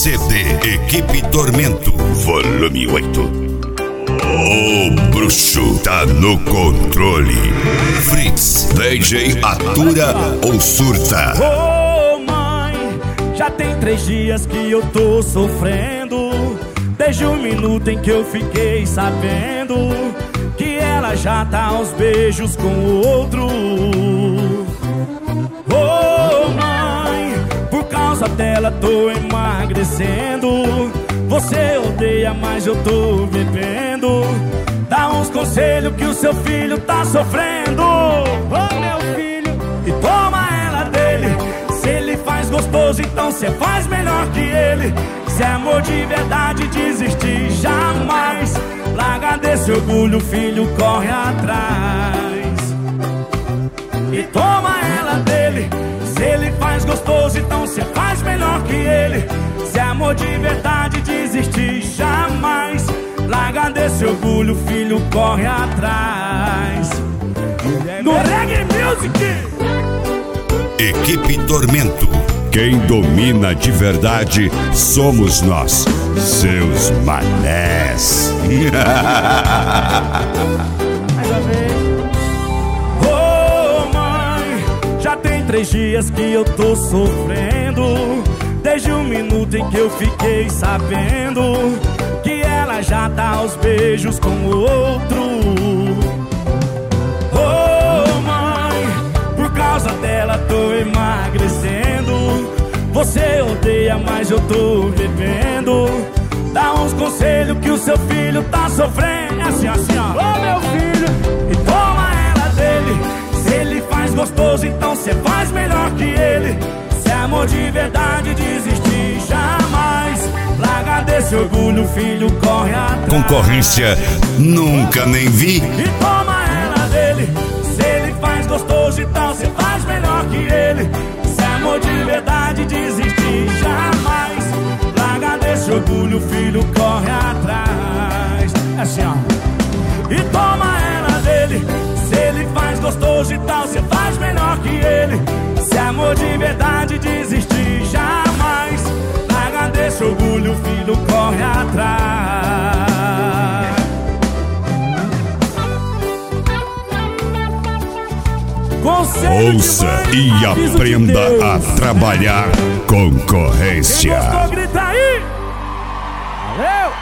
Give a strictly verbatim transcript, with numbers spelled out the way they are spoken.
C D Equipe Tormento, volume oito. O bruxo tá no controle. Fritz, D J atura ou surta? Ô mãe, já tem três dias que eu tô sofrendo, desde o minuto em que eu fiquei sabendo que ela já tá aos beijos com o outro. Ô mãe, por causa dela tô emagrecendo. Você odeia, mas eu tô bebendo. Dá uns conselhos que o seu filho tá sofrendo. Ô meu filho, e toma ela dele. Se ele faz gostoso, então cê faz melhor que ele. Se é amor de verdade, desistir jamais. Larga desse orgulho, filho, corre atrás. E toma ela dele. Se ele faz gostoso, então cê faz melhor que ele. Se é amor de verdade, desistir jamais. Larga desse orgulho, filho, corre atrás. No Reggae Music, Equipe Tormento. Quem domina de verdade somos nós, seus manés. mais uma vez. Ô mãe, já tem três dias que eu tô sofrendo, desde o minuto em que eu fiquei sabendo que ela já tá aos beijos com o outro. Ô mãe, por causa dela tô emagrecendo. Você odeia, mas eu tô bebendo. Dá uns conselhos que o seu filho tá sofrendo. É assim, assim, ó. Ô meu filho, e toma ela dele. Se ele faz gostoso, então cê faz melhor que ele. Se é amor de verdade, desistir jamais. Larga desse orgulho, filho, corre atrás. Concorrência nunca nem vi. E toma ela dele. Se ele faz gostoso, então cê faz melhor que ele. Se é amor de verdade, desistir jamais. Larga desse orgulho, filho, corre atrás. É assim, ó. E toma ela dele. Se ele faz gostoso, então cê faz melhor que ele. Se é amor de verdade, desistir jamais. Larga desse orgulho, filho, corre atrás. Conselho Ouça de mãe, e aviso aprenda de Deus. a trabalhar concorrência. Quem gostou, grita aí. Valeu.